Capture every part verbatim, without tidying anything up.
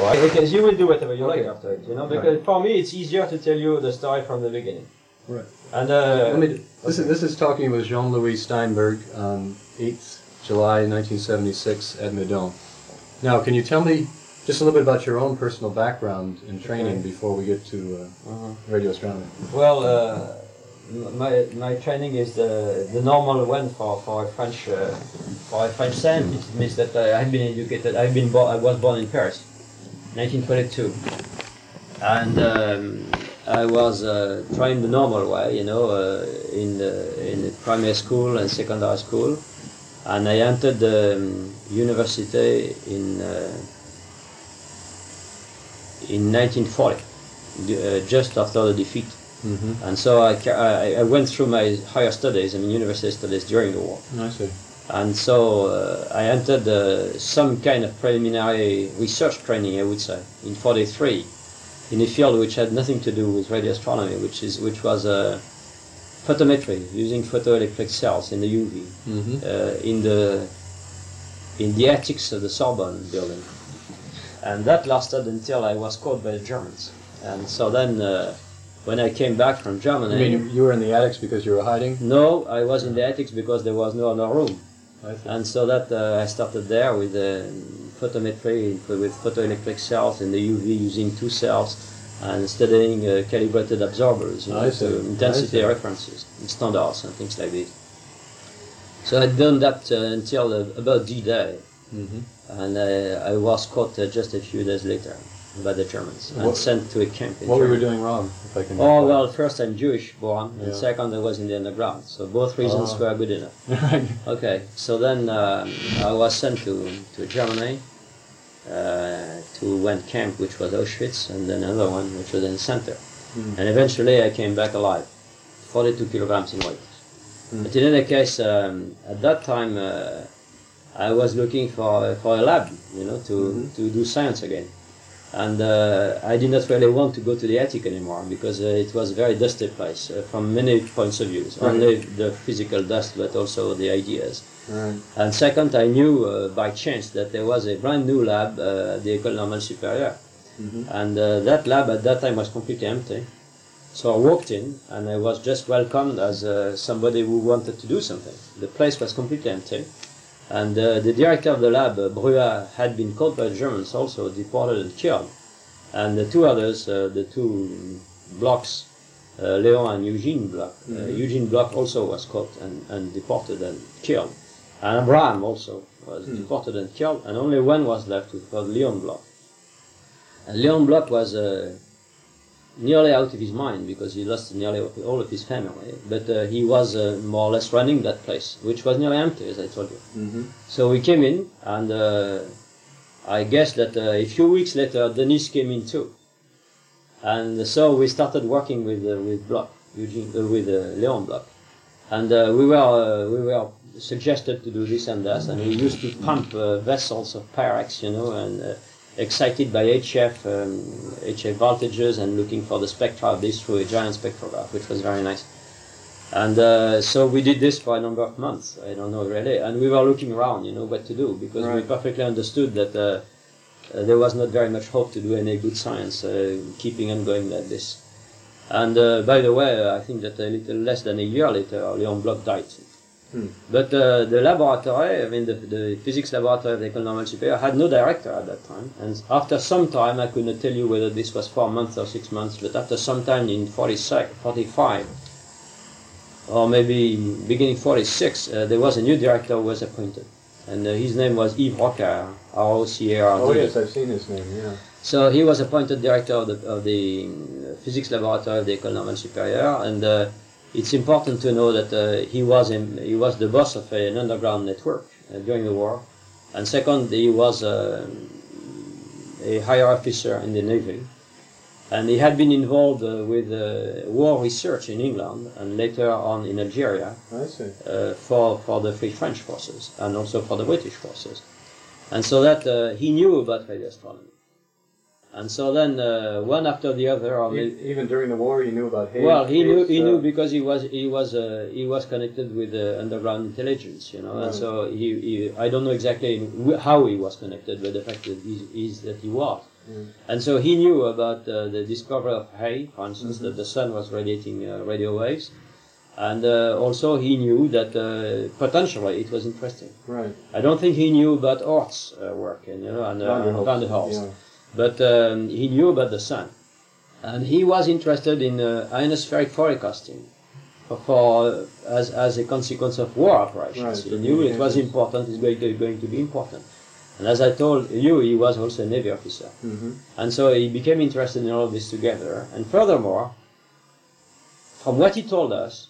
right? Because you will do whatever you Okay. like after it, you know. Because Right. for me, it's easier to tell you the story from the beginning. Right. And uh, Let me, this, is, this is talking with Jean-Louis Steinberg on eighth of July nineteen seventy-six at Meudon. Now, can you tell me just a little bit about your own personal background and training Okay. before we get to uh, uh radio astronomy? Well, uh, my my training is the the normal one for for a French uh, for a French scientist. It means that uh, I've been educated. I've been born. I was born in Paris, nineteen twenty-two, and um, I was uh, trained the normal way, you know, uh, in the in the primary school and secondary school, and I entered the um, university in uh, in nineteen forty, uh, just after the defeat. Mm-hmm. And so I, ca- I, I went through my higher studies, I mean university studies during the war. I see. And so uh, I entered uh, some kind of preliminary research training, I would say, in forty-three, in a field which had nothing to do with radio astronomy, which is which was uh, photometry, using photoelectric cells in the U V, Mm-hmm. uh, in the in the attics of the Sorbonne building. And that lasted until I was caught by the Germans. And so then, uh, when I came back from Germany... I mean, you, you were in the attics because you were hiding? No, I was in the attics because there was no other room. I see. And so that uh, I started there with uh, photometry, with photoelectric cells in the U V, using two cells, and studying uh, calibrated absorbers, you know, I see. to intensity I see. references, and standards, and things like this. So I'd done that uh, until uh, about D-Day, Mm-hmm. and uh, I was caught uh, just a few days later by the Germans and What- sent to a camp in What were you Germany. doing wrong, if I can... Oh, well, first I'm Jewish born, and Yeah. second I was in the underground, so both reasons Oh. were good enough. Right. Okay, so then um, I was sent to, to Germany, uh, to one camp which was Auschwitz, and then another one which was in the center. Mm. And eventually I came back alive, forty-two kilograms in weight. Mm. But in any case, um, at that time uh, I was looking for, for a lab, you know, to, Mhm. to do science again. And uh, I did not really want to go to the attic anymore because uh, it was a very dusty place uh, from many points of view. Right. Only the physical dust, but also the ideas. Right. And second, I knew uh, by chance that there was a brand new lab uh, at the École Normale Supérieure. Mm-hmm. And uh, that lab at that time was completely empty. So I walked in and I was just welcomed as uh, somebody who wanted to do something. The place was completely empty. And uh, the director of the lab, uh, Brua, had been caught by the Germans also, deported and killed. And the two others, uh, the two blocks, uh, Léon and Eugene Bloch, uh, Mhm. Eugene Bloch also was caught and, and deported and killed. And Abraham also was Mm. deported and killed, and only one was left, which was Léon Bloch. And Léon Bloch was uh, nearly out of his mind because he lost nearly all of his family, but uh, he was uh, more or less running that place, which was nearly empty, as I told you. Mm-hmm. So we came in, and uh, I guess that uh, a few weeks later, Denis came in too. And so we started working with uh, with Bloch, Eugene, uh, with uh, Léon Bloch, and uh, we were uh, we were suggested to do this and that, and we used to pump uh, vessels of Pyrex, you know, and uh, excited by H F um, H F voltages and looking for the spectra of this through a giant spectrograph, which was very nice. And uh, so we did this for a number of months, I don't know really, and we were looking around, you know, what to do, because we Right. perfectly understood that uh, uh, there was not very much hope to do any good science, uh, keeping on going like this. And uh, by the way, I think that a little less than a year later, Léon Bloch died. Hmm. But uh, the laboratory, I mean the, the physics laboratory of the École Normale Supérieure had no director at that time. And after some time, I could not tell you whether this was four months or six months, but after some time in forty-six, forty-five, or maybe beginning forty-six, uh, there was a new director who was appointed. And uh, his name was Yves Rocard, R O C A R D. Oh, yes, I've seen his name, yeah. So he was appointed director of the, of the um, physics laboratory of the École Normale Supérieure, and uh, it's important to know that uh, he was in, he was the boss of an underground network uh, during the war, and second, he was uh, a higher officer in the Navy, and he had been involved uh, with uh, war research in England and later on in Algeria I see. uh, for for the Free French forces and also for the British forces, and so that uh, he knew about radio astronomy. And so then, uh, one after the other, or E- maybe, Even during the war, you knew about Hayes? well, he knew Hayes, he uh, knew because he was he was uh, he was connected with uh, underground intelligence, you know, and Right. so he, he I don't know exactly wh- how he was connected, but the fact that he is that he was. Mm. And so he knew about uh, the discovery of Hay, for instance, Mm-hmm. that the sun was radiating uh, radio waves. And uh, also he knew that uh, potentially it was interesting. Right. I don't think he knew about Ort's uh, work, and, you know, and uh, Van der Hulst, Van der Hulst. yeah. But um, he knew about the sun. And he was interested in uh, ionospheric forecasting for, for as, as a consequence of war operations. Right. He knew it was important, it's going to, going to be important. And as I told you, he was also a Navy officer. Mm-hmm. And so he became interested in all of this together. And furthermore, from what he told us,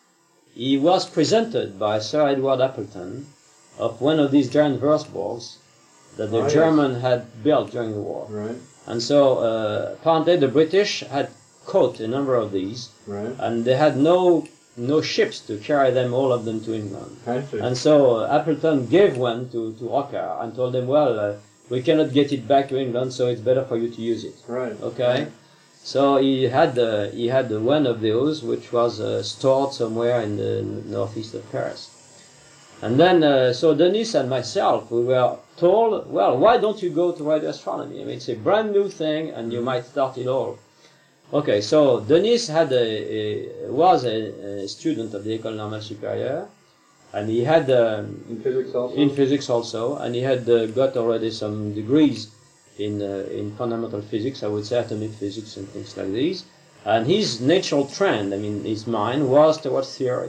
he was presented by Sir Edward Appleton of one of these giant Würzburgs that the Oh, yes. German had built during the war. Right. And so uh, apparently the British had caught a number of these, Right. and they had no no ships to carry them, all of them, to England. I see. And so uh, Appleton gave one to, to Rocard and told them, well, uh, we cannot get it back to England, so it's better for you to use it. Right. Okay? Right. So he had uh, he had uh, one of those, which was uh, stored somewhere in the northeast of Paris. And then, uh, so Denis and myself, we were told, well, why don't you go to radio astronomy? I mean, it's a brand new thing, and you might start it all. Okay, so Denis had a, a was a, a student of the École Normale Supérieure, and he had um, In physics also? in physics also, and he had uh, got already some degrees in uh, in fundamental physics, I would say atomic physics and things like these. And his natural trend, I mean, his mind was towards theory.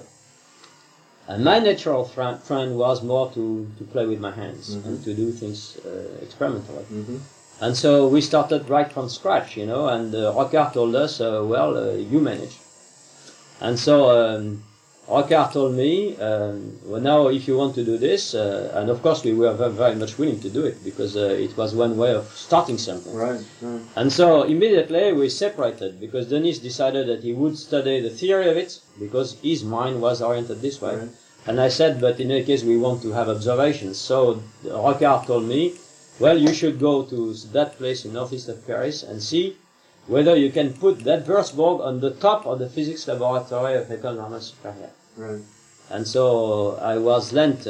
And my natural trend was more to, to play with my hands Mm-hmm. and to do things uh, experimentally. Mm-hmm. And so we started right from scratch, you know, and uh, Rocard told us, uh, well, uh, you manage. And so um, Rocard told me, um, well, now if you want to do this, uh, and of course we were very, very much willing to do it, because uh, it was one way of starting something. Right. Right. And so immediately we separated, because Denis decided that he would study the theory of it, because his mind was oriented this way. Right. And I said, but in any case we want to have observations. So Rocard told me, well, you should go to that place in northeast of Paris and see whether you can put that Würzburg on the top of the physics laboratory of École Normale Supérieure. Right. And so I was lent uh,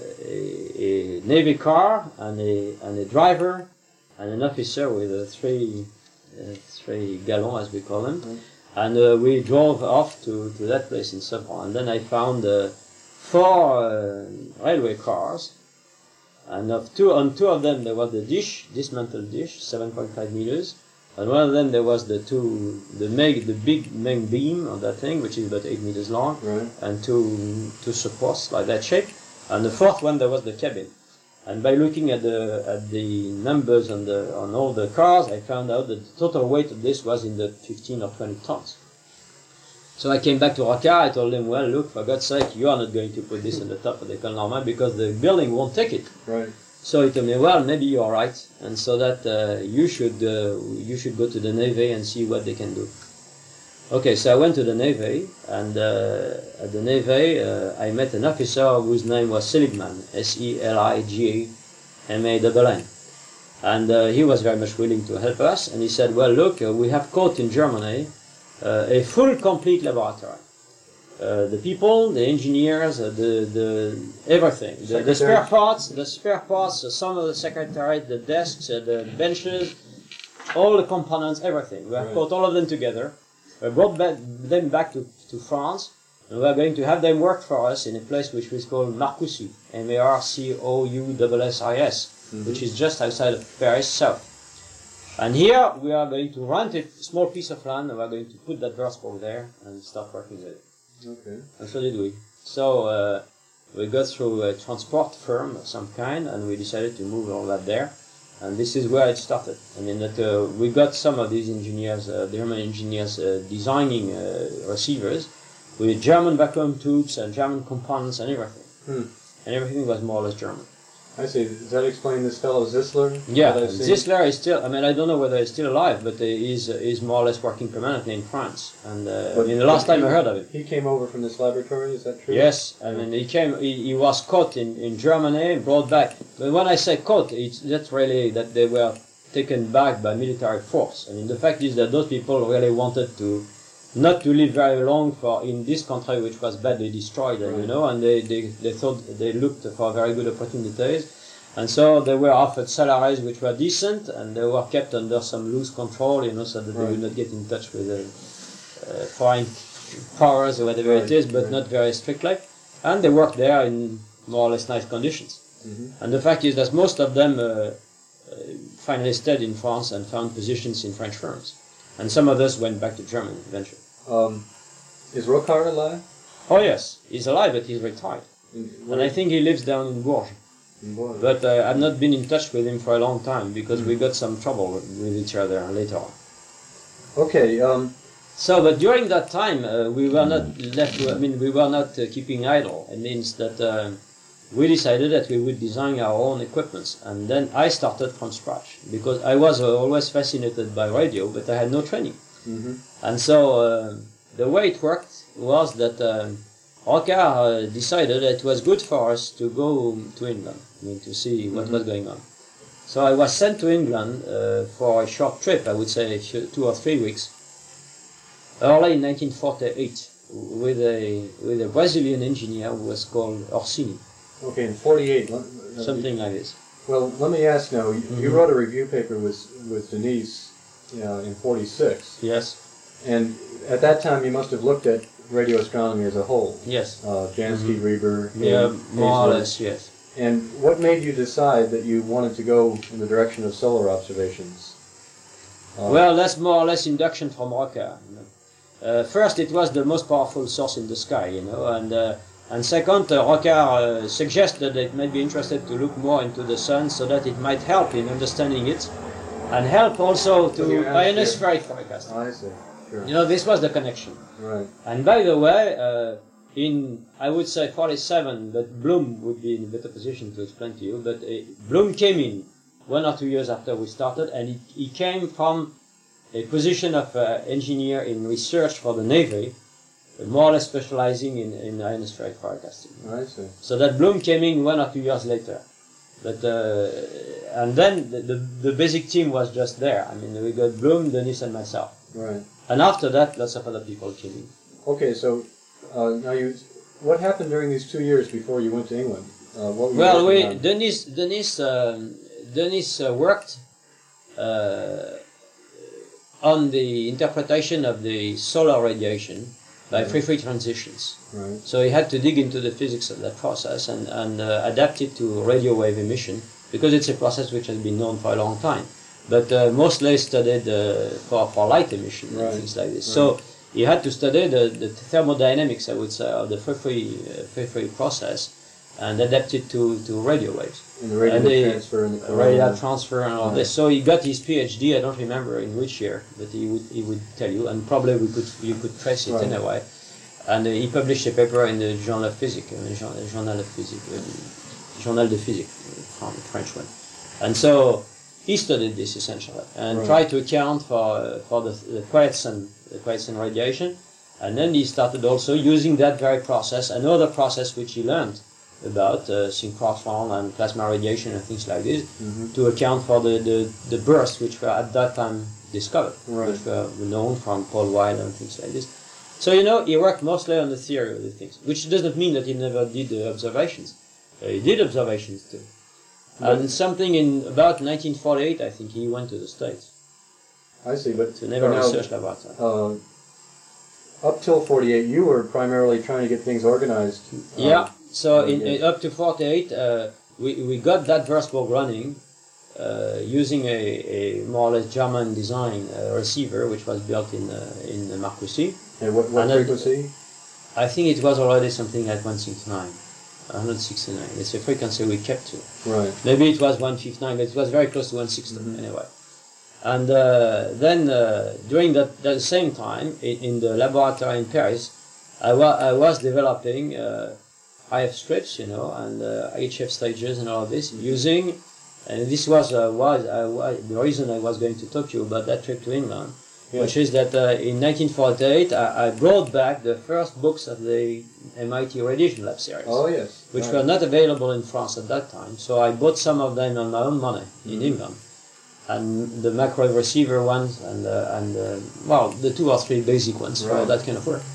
a, a navy car and a, and a driver and an officer with uh, three uh, three galons, as we call them. Mm. And uh, we drove off to, to that place in Sopron. And then I found uh, four uh, railway cars. And of two, on two of them there was the dish, dismantled dish, seven point five meters. And one of them there was the two, the meg, the big main beam of that thing, which is about eight meters long, Right. and two two supports like that shape. And the fourth one there was the cabin. And by looking at the at the numbers on the on all the cars, I found out that the total weight of this was in the fifteen or twenty tons. So I came back to Rocard. I told him, well, look, for God's sake, you are not going to put this on the top of the École Normale because the building won't take it. Right. So he told me, well, maybe you are right, and so that uh, you should uh, you should go to the Navy and see what they can do. Okay, so I went to the Navy, and uh, at the Navy uh, I met an officer whose name was Seligman, S E L I G A M A N N. And uh, he was very much willing to help us, and he said, well, look, uh, we have caught in Germany uh, a full, complete laboratory. Uh, the people, the engineers, uh, the the everything, the, the spare parts, the spare parts, uh, some of the secretariat, the desks, uh, the benches, all the components, everything. We have Right. caught all of them together. We brought back, them back to, to France, and we are going to have them work for us in a place which is called Marcoussis, M A R C O U S S I S, Mhm. which is just outside of Paris south. And here we are going to rent a small piece of land, and we are going to put that Würzburg there and start working with it. Okay. And so did we. So uh, we got through a transport firm of some kind, and we decided to move all that there. And this is where it started. I mean, that uh, we got some of these engineers, uh, German engineers, uh, designing uh, receivers with German vacuum tubes and German components and everything. Hmm. And everything was more or less German. I see. Does that explain this fellow Zissler? Yeah, that I've seen? Zissler is still, I mean, I don't know whether he's still alive, but uh, he's, uh, he's more or less working permanently in France. And uh, But- I mean, the last but time I he- heard of it. He came over from this laboratory, is that true? Yes, I mean, he came, he, he was caught in, in Germany and brought back. But when I say caught, it's not really that they were taken back by military force. I mean, the fact is that those people really wanted to, not to live very long for in this country which was badly destroyed, Right. you know, and they, they, they thought they looked for very good opportunities. And so they were offered salaries which were decent, and they were kept under some loose control, you know, so that they Right. would not get in touch with the uh, foreign powers or whatever Right, it is, but right. not very strictly. And they worked there in more or less nice conditions. Mm-hmm. And the fact is that most of them uh, uh, finally stayed in France and found positions in French firms. And some of us went back to Germany eventually. Um, is Rocard alive? Oh yes, he's alive, but he's retired. In, And I think he lives down in Bourges. in Bourges? But uh, I've not been in touch with him for a long time because Mm. we got some trouble with each other later on. Okay. Um, So, but during that time, uh, we were not left. I mean, we were not uh, keeping idle. It means that uh, we decided that we would design our own equipments, and then I started from scratch because I was uh, always fascinated by radio, but I had no training. mm-hmm. And so uh, the way it worked was that uh, Rocard uh, decided that it was good for us to go to England, I mean, to see what Mhm. was going on. So I was sent to England uh, for a short trip, I would say two or three weeks, early in nineteen forty-eight, with a with a Brazilian engineer who was called Orsini, Okay, in forty-eight. let- let- something like this. Well, let me ask now. You, you Mhm. wrote a review paper with with Denise uh, in forty-six, Yes, and at that time you must have looked at radio astronomy as a whole. yes, Uh, Jansky, Reber, yeah, and more or Hazelwood. less, yes. And what made you decide that you wanted to go in the direction of solar observations? Uh, Well, that's more or less induction from Rocard. You know. Uh, first, it was the most powerful source in the sky, you know, and uh, and second, uh, Rocard uh, suggested that it might be interested to look more into the sun so that it might help in understanding it, and help also to With your by hands atmospheric forecasting. I see. Sure. You know, this was the connection. Right. And by the way, uh, in I would say forty-seven, but Bloom would be in a better position to explain to you. But uh, Bloom came in one or two years after we started, and he, he came from a position of uh, engineer in research for the Navy, more or less specializing in, in ionospheric forecasting. I see. So that Bloom came in one or two years later. But uh, and then the, the, the basic team was just there. I mean, we got Bloom, Denis, and myself. Right. And after that, lots of other people came in. Okay, so uh, now you, what happened during these two years before you went to England? Uh, what were you Well, we working on? Denis Denis um, Denis uh, worked uh, on the interpretation of the solar radiation by Mhm. free-free transitions. Right. So he had to dig into the physics of that process and, and uh, adapt it to radio wave emission, because it's a process which has been known for a long time. But uh, mostly studied uh, for, for light emission Right. and things like this. Right. So he had to study the, the thermodynamics, I would say, of the free-free uh, free-free process and adapt it to, to radio waves. In the radio and the transfer and the corona. radio transfer and all Right. this. So he got his PhD. I don't remember in which year, but he would he would tell you, and probably we could you could trace it Right. anyway. And uh, he published a paper in the Journal of Physics, uh, Journal Journal of Physics, uh, Journal de Physique, from the French one. And so he studied this essentially and Right. tried to account for uh, for the, the quiet sun, the quiet sun radiation. And then he started also using that very process, another process which he learned about uh, synchrotron and plasma radiation and things like this, Mhm. to account for the, the, the bursts which were at that time discovered, Right. which were known from Paul Wilder and things like this. So, you know, he worked mostly on the theory of the things, which doesn't mean that he never did uh, observations. Uh, he did observations too. But- And something in about nineteen forty-eight, I think, he went to the States I see, but to Naval now, Research Laboratory. uh, up till forty-eight, you were primarily trying to get things organized. um, Yeah, so in, yeah. in up to forty-eight, uh, we, we got that Würzburg running uh, using a, a more or less German design uh, receiver, which was built in uh, in Marcoussis. And what, what and then- frequency? I think it was already something like one sixty-nine, one sixty-nine. It's a frequency we kept to. Right. Maybe it was one fifty-nine, but it was very close to one sixty Mhm. anyway. And uh, then uh, during that, that same time, in, in the laboratory in Paris, I, wa- I was developing uh, I F strips, you know, and uh, H F stages and all of this, using, and this was, uh, was, uh, was the reason I was going to talk to you about that trip to England, Yeah. which is that uh, in nineteen forty-eight, I, I brought back the first books of the M I T Radiation Lab series, Oh, yes. which right. were not available in France at that time. So I bought some of them on my own money in Mhm. England, and the microwave receiver ones, and uh, and uh, well, the two or three basic ones for Right. that kind of work.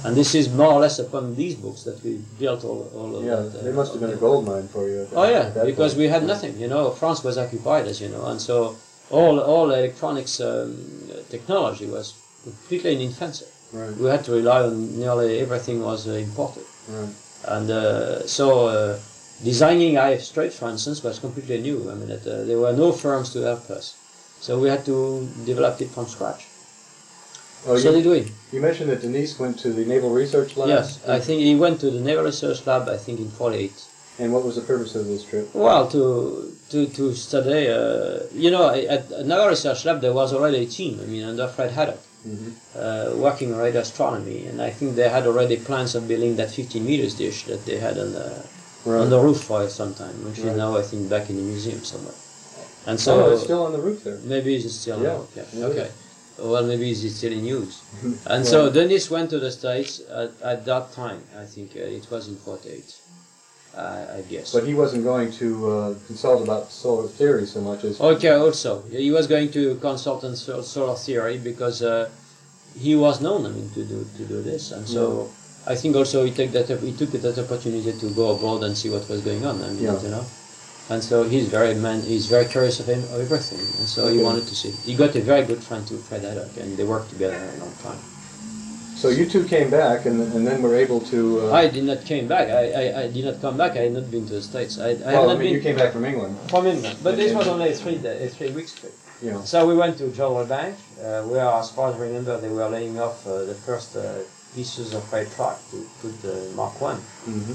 And this is more or less upon these books that we built all, all of Yeah, that. Uh, they must have been a gold mine for you. At that, Oh yeah, at that because point. we had nothing. You know, France was occupied, as you know, and so all all electronics um, technology was completely in infancy. Right. We had to rely on nearly everything was uh, imported, Right. and uh, so uh, designing I F straight, for instance, was completely new. I mean, it, uh, there were no firms to help us, so we had to develop it from scratch. Oh, so you, did we? you mentioned that Denis went to the Naval Research Lab. Yes, I think he went to the Naval Research Lab. I think in forty-eight. And what was the purpose of this trip? Well, to to to study, uh, you know, at Naval Research Lab there was already a team. I mean, under Fred Haddock, Mm-hmm. uh, working on radio astronomy, and I think they had already plans of building that fifteen meters dish that they had on the Right. on the roof for some time, which Right. is now I think back in the museum somewhere. And So so oh, it's still on the roof there. maybe it's still Yeah. now. Yeah. Yeah, it Okay. Well, maybe it's still in use. And Right. so Denis went to the States at, at that time. I think uh, it was in forty-eight. Uh, I guess. But he wasn't going to uh, consult about solar theory so much as. Okay, also he was going to consult on sol- solar theory because uh, he was known, I mean, to do to do this, and so I think also he took that he took that opportunity to go abroad and see what was going on. I mean, Yeah. you know, and so he's very man, he's very curious of, him, of everything, and so he Okay. wanted to see. He got a very good friend too, Fred Haddock, and they worked together a long time. So you two came back, and and then were able to. Uh, I did not came back. I, I, I did not come back. I had not been to the States. I, I have well, I not mean, been you came back from England. from England, but this And- was only a three day, a three weeks trip. You know. So we went to Jodrell Bank, uh, where, as far as I remember, they were laying off uh, the first uh, pieces of freight track to put the Mark One. Mm-hmm.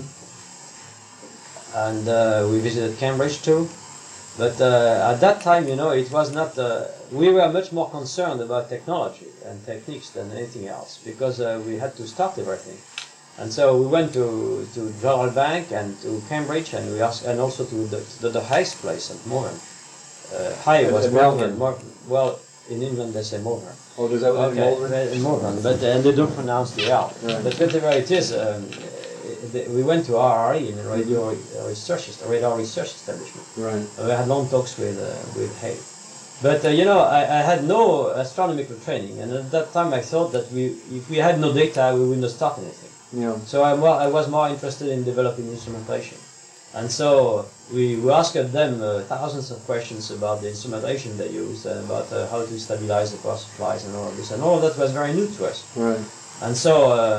And uh, we visited Cambridge too. But uh, at that time, you know, it was not. Uh, we were much more concerned about technology and techniques than anything else because uh, we had to start everything. And so we went to to Jodrell Bank and to Cambridge, and we asked, and also to the, to the Highest place at Morgan. Uh, High At- was at working Malvern. at Mor- well, in England they say Morgan. Oh, does that was in Okay, Malvern? uh, in Morgan, but uh, and they don't pronounce the L. Right. But whatever it is, um, uh, the- we went to R R E, in a radio research, est- radar research establishment. Right. We had long talks with uh, with Hay. But uh, you know, I, I had no astronomical training, and at that time I thought that we, if we had no data, we would not start anything. Yeah. So I, wa- I was more interested in developing instrumentation. And so we, we asked them uh, thousands of questions about the instrumentation they used, and about uh, how to stabilize the power supplies and all of this. And all of that was very new to us. Right. And so uh,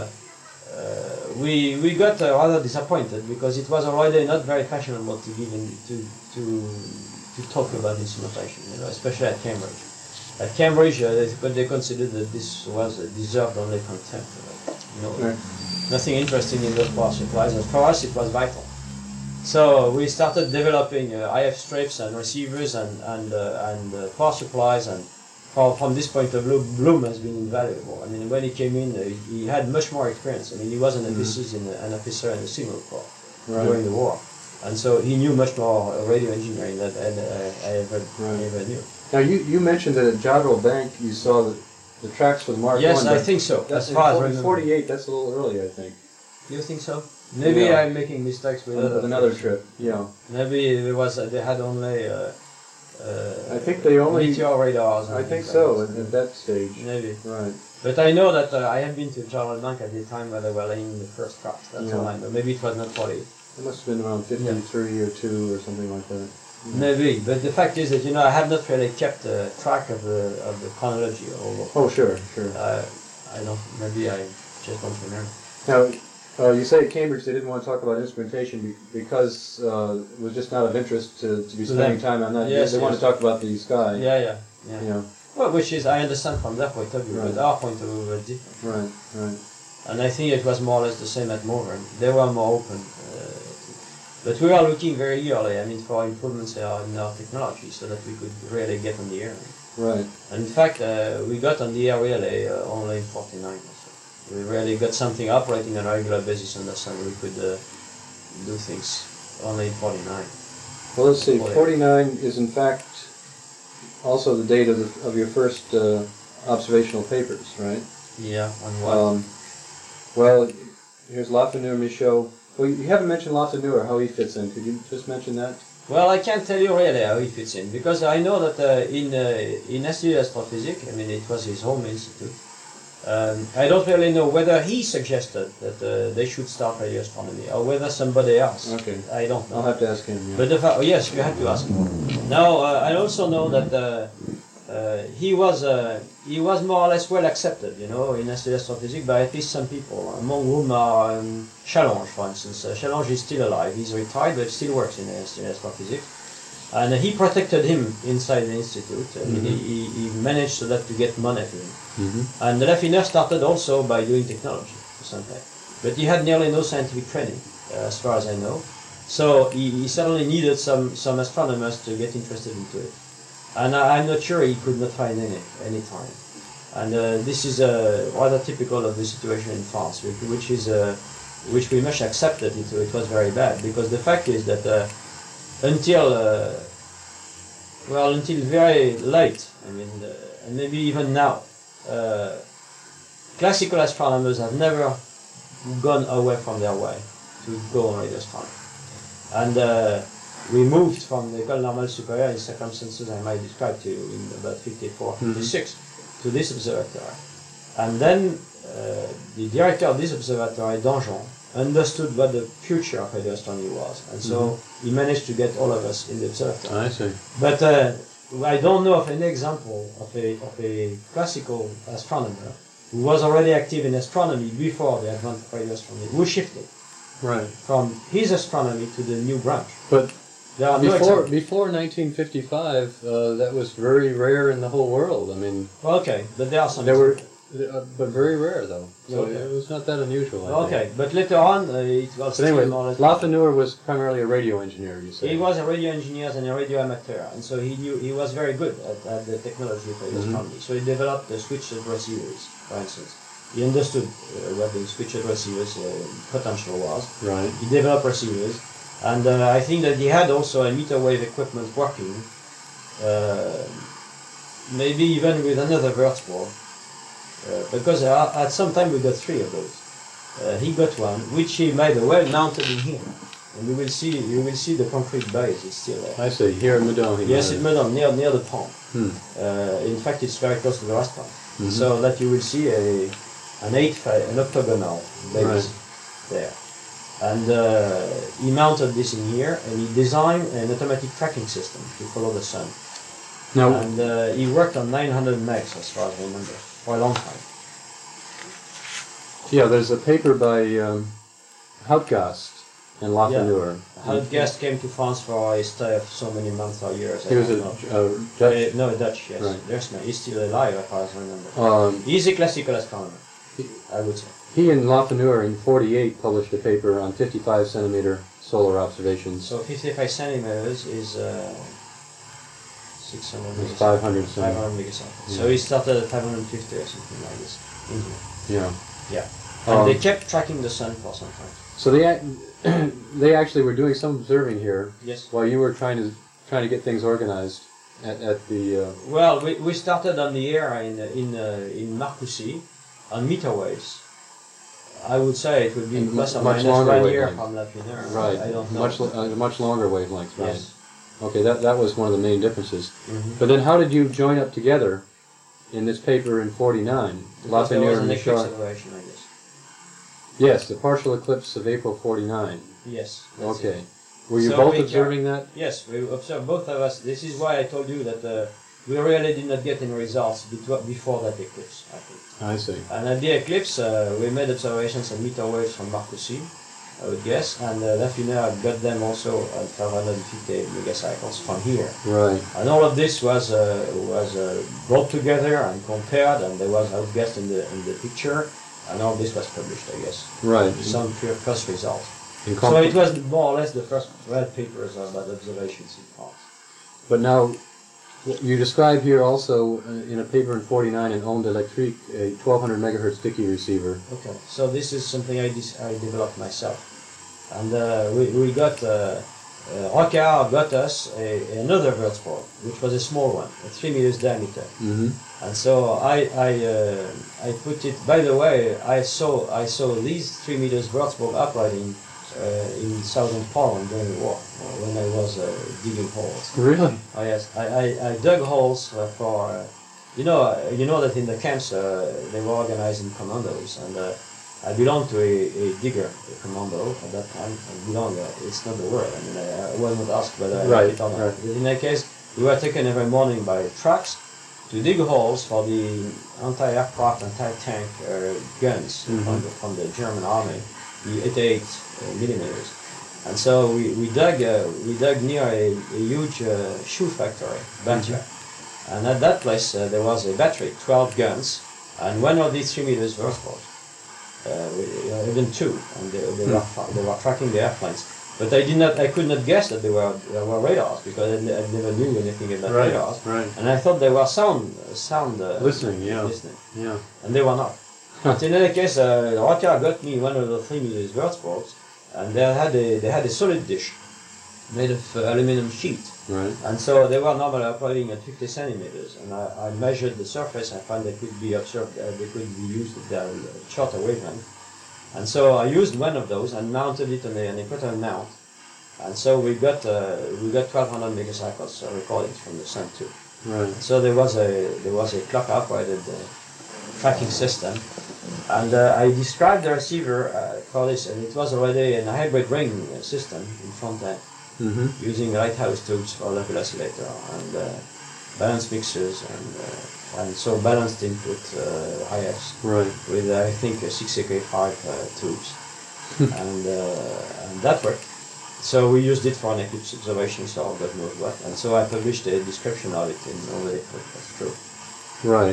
uh, we, we got uh, rather disappointed because it was already not very fashionable to give in, to, to, to talk about instrumentation, you know, especially at Cambridge. At Cambridge, uh, they, but they considered that this was uh, deserved only contempt. You know, Right. nothing interesting in those power supplies. And for us, it was vital. So we started developing uh, I F strips and receivers and and uh, and uh, power supplies, and from, from this point of view, Bloom has been invaluable. I mean, when he came in, uh, he had much more experience. I mean, he was an, Mhm. officer in the, an officer in the Signal Corps Right. during the war, and so he knew much more uh, radio engineering than uh, I ever Right. I ever knew. Now you, you mentioned that at Jodrell Bank you saw the, the tracks for the Mark Yes, One. I but think so. That's As far as I in remember. forty-eight. That's a little early, I think. You think so? Maybe Yeah. I'm making mistakes with, With other another things. trip. Yeah. Maybe there was they had only. Uh, uh, I think they only- meteor radars. and I think things so like at, that. at that stage. Maybe. Right. But I know that uh, I have been to Jodrell Bank at the time where they were laying the first tracks. That's Yeah. all I know. Maybe it was not forty. It must have been around fifty-three or two or something like that. Maybe. But the fact is that you know I have not really kept uh, track of the of the chronology. Or Oh, sure, sure. uh, I don't. Maybe I just don't remember. Now, uh, you say at Cambridge they didn't want to talk about instrumentation be- because uh, it was just not of interest to, to be To spending them. time on that. Yes, they, they want yes. to talk about the sky. Yeah, yeah, yeah. You know. Well, which is I understand from their point of view, Right. but our point of view was different. Right, right. And I think it was more or less the same at Morgan. They were more open. Uh, to, but we are looking very early, I mean, for improvements in our, in our technology so that we could really get on the air. Right. And in fact, uh, we got on the air really uh, only in forty-nine. So we really got something operating on a regular basis on the sun. We could uh, do things only in forty-nine. Well, let's see. Oh, yeah. forty-nine is in fact also the date of, the, of your first uh, observational papers, right? Yeah, on what? Um, well, here's Lafreniere Michaud. Well, you haven't mentioned Lafreniere, how he fits in. Could you just mention that? Well, I can't tell you really how he fits in because I know that uh, in uh, in Institut d'Astrophysique, I mean, it was his home institute. Um, I don't really know whether he suggested that uh, they should start radio astronomy or whether somebody else. Okay. I don't know. I'll have to ask him. Yeah. But the fa- oh, yes, you have to ask him. Now, uh, I also know that uh, uh, he was uh, he was more or less well accepted, you know, in astrophysics by at least some people, among whom are um, Challenge, for instance. Uh, Challenge is still alive. He's retired, but still works in, in astrophysics. And he protected him inside the institute. I mean, mm-hmm. he, he managed so that to get money for him. Mm-hmm. And Lafiner started also by doing technology for some time. But he had nearly no scientific training, uh, as far as I know. So he, he certainly needed some, some astronomers to get interested into it. And I, I'm not sure he could not find any any time. And uh, this is uh, rather typical of the situation in France, which, which is uh, which we must accept that it, it was very bad. Because the fact is that uh, until uh, well, until very late, I mean, uh, and maybe even now, uh, classical astronomers have never gone away from their way to go on radio astronomy. And uh, we moved from the École Normale Supérieure in circumstances I might describe to you in about fifty-four, fifty-six, mm-hmm. to this observatory. And then uh, the director of this observatory, Danjon, understood what the future of radio astronomy was, and so mm-hmm. he managed to get all of us in the observatory. I see. But uh, I don't know of any example of a, of a classical astronomer who was already active in astronomy before the advent of radio astronomy, who shifted right. from his astronomy to the new branch. But there are before no before nineteen fifty-five, uh, that was very rare in the whole world. I mean, well, okay, but there are some. There were. Uh, but very rare, though. So okay. it was not that unusual. I okay, think. But later on, uh, it was. But anyway, more or less Lafeneur was primarily a radio engineer, you say? He was a radio engineer and a radio amateur, and so he knew he was very good at, at the technology of radio astronomy. Mm-hmm. So he developed the switched receivers, for instance. He understood uh, what the switched receivers uh, potential was. Right. He developed receivers, and uh, I think that he had also a meter wave equipment working, uh, maybe even with another Würzburg. Uh, because uh, at some time we got three of those. Uh, he got one, which he made well mounted in here, and you will see you will see the concrete base is still there. I see. Here at Meudon. Yes, in Meudon, near near the pond. Hmm. Uh, in fact, it's very close to the restaurant, mm-hmm. so that you will see a an eight an octagonal base right. there. And uh, he mounted this in here, and he designed an automatic tracking system to follow the sun. Now, and uh, he worked on nine hundred megs, as far as I remember. For a long time. Yeah, there's a paper by um, Houtgast and Lafeneur. Yeah. Houtgast came to France for a stay of so many months or years. He was a, a Dutch? Uh, no, a Dutch, yes. Right. Yes, no, he's still alive, as far as I remember. Um, he's a classical astronomer, he, I would say. He and Lafeneur in forty-eight published a paper on fifty-five centimeter solar observations. So fifty-five centimeters is uh, six hundred megacycles. five hundred five hundred megacycles. Yeah. So he started at five hundred fifty or something like this. Mm-hmm. Yeah. Yeah. And um, they kept tracking the sun for some time. So they they actually were doing some observing here. Yes. While you were trying to trying to get things organized at, at the. Uh, well, we, we started on the air in in uh, in Marcoussis on meter waves. I would say it would be plus or minus one year from Lafeneur. Right. I don't know. Much uh, much longer wavelengths. Right. Yes. Okay, that that was one of the main differences. Mm-hmm. But then, how did you join up together in this paper in forty-nine? Because there was an eclipse observation, I guess. Yes, the partial eclipse of April forty-nine. Yes. Okay. It. Were you so both we observing that? Yes, we observed both of us. This is why I told you that uh, we really did not get any results before that eclipse, I think. I see. And at the eclipse, uh, we made observations of meter waves from Marcoussis, I would guess, and uh, Lafeneur got them also at five hundred fifty megacycles from here. Right. And all of this was uh, was uh, brought together and compared, and there was Houtgast in the in the picture, and all this was published, I guess. Right. Some first results. So it was more or less the first red papers about observations in France. But now, you describe here also uh, in a paper in forty-nine in Onde Electrique a twelve hundred megahertz Dickey receiver. Okay, so this is something I, I developed myself. And uh, we, we got, uh, uh, Rocard got us a, another Würzburg, which was a small one, a three meters diameter. Mm-hmm. And so I I, uh, I put it, by the way, I saw I saw these three meters Würzburg operating uh, in southern Poland during the war, uh, when I was uh, digging holes. Really? Oh yes, I, I, I dug holes uh, for uh, you know, uh, you know that in the camps uh, they were organized in commandos, and uh, I belonged to a, a digger a commando at that time. I belong, uh, it's not the word. I mean, I, I wasn't asked whether I Right, like it or not. right. But in that case, we were taken every morning by trucks to dig holes for the anti-aircraft, anti-tank uh, guns Mhm. from, the, from the German army, the eighty-eight uh, millimeters. And so we, we dug uh, we dug near a, a huge uh, shoe factory, Bantia. And at that place uh, there was a battery, twelve guns, and one of these three meters vertical. Uh, we- uh, even two, and they, they, were, they were tracking the airplanes. But I did not, I could not guess that they were, they were radars because I, I never knew anything about Right, radars. right. And I thought they were sound, sound uh, Listening, yeah. listening, Yeah. and they were not. But in any case, uh, Rocca got me one of the three meters vertiports, and they had a they had a solid dish made of uh, aluminum sheet. Right. And so they were normally operating at fifty centimeters, and I, I measured the surface. I found they could be observed, uh, they could be used at their shorter wavelength. And so I used one of those and mounted it on a, an equatorial mount. And so we got uh, we got twelve hundred megacycles uh, recordings from the sun too. Right. So there was a there was a clock operated uh, tracking system, and uh, I described the receiver uh, for this, and it was already a hybrid ring system in front end. Mm-hmm. Using lighthouse tubes for local oscillator and uh, balanced mixers and uh, and so balanced input uh, I Fs Right. with uh, I think uh, six A K five uh, tubes and uh, and that worked. So we used it for an eclipse observation, so God knows what. And so I published a description of it in Norway. That's true. Right.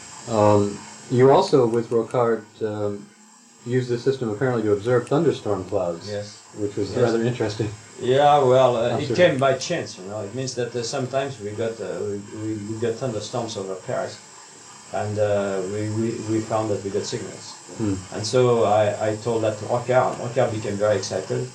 Um, you also, with Rocard, um, used the system apparently to observe thunderstorm clouds. Yes. Which was Yes. rather interesting. Yeah, well, uh, I'm it sure. came by chance. You know, it means that uh, sometimes we got uh, we, we, we got thunderstorms over Paris, and uh, we, we we found that we got signals. Hmm. And so I, I told that to Rocard. Rocard became very excited.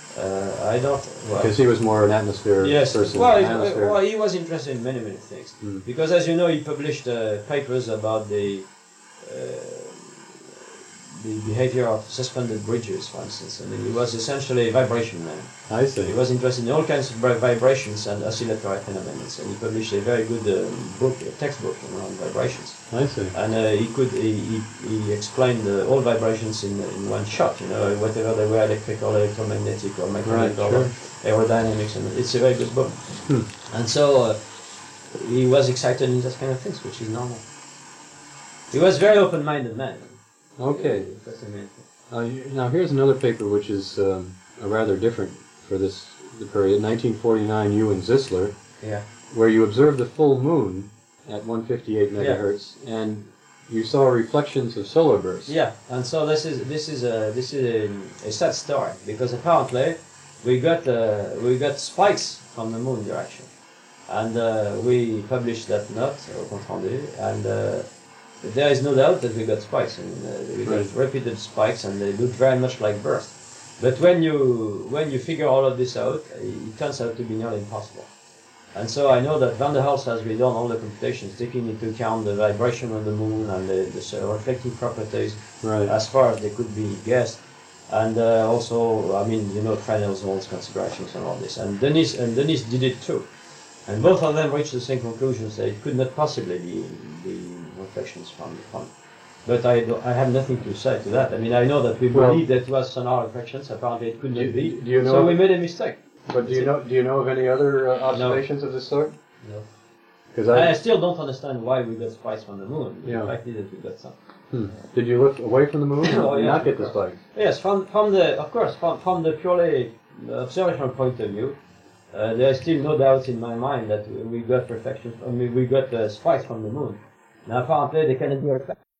Uh, I don't. Well, Because he was more an atmosphere yes. person. Well, he, atmosphere. well, he was interested in many many things. Hmm. Because as you know, he published uh, papers about the uh, the behavior of suspended bridges, for instance. And he was essentially a vibration man. I see. He was interested in all kinds of vi- vibrations and oscillatory phenomena, and he published a very good um, book, a textbook on vibrations. I see. And uh, he could he, he, he explained uh, all vibrations in in one shot. You know, whatever they were, electrical, electromagnetic, or mechanical, Right, or aerodynamics, and it's a very good book. Hmm. And so uh, he was excited in that kind of things, which is normal. He was a very open-minded man. Okay. That's the main thing. Uh, you- now here's another paper which is um, a rather different for this the period, nineteen forty-nine, you and Zissler, Yeah. where you observed the full moon at one hundred fifty-eight megahertz, and you saw reflections of solar bursts. Yeah, and so this is this is a this is a, a sad story because apparently we got uh, we got spikes from the moon direction, and uh, we published that note au compte rendu, and uh, there is no doubt that we got spikes, and uh, we got Right. repeated spikes, and they look very much like bursts. But when you when you figure all of this out, it turns out to be nearly impossible. And so I know that Van der Helst has redone all the computations, taking into account the vibration of the moon and the, the uh, reflecting properties Right. as far as they could be guessed. And uh, also, I mean, you know, Fresnel's considerations and all this. And Denis and Denis did it too. And both of them reached the same conclusions that it could not possibly be, be reflections from the sun. But I, do- I have nothing to say to that. I mean, I know that we Well- believe that it was sonar reflections. Apparently, it could Do not you- be. do you know- so we made a mistake. But do you know do you know of any other uh, observations of this sort? No. Because I I still don't understand why we got spikes from the moon. Yeah. The fact is that we got some. hmm. Did you look away from the moon Oh, or did you yeah, not get of the course. spike? Yes, from from the of course from from the purely observational point of view, uh, there is still no doubt in my mind that we got reflections. I mean, we got uh, spikes from the moon. Now apparently they cannot be reflected.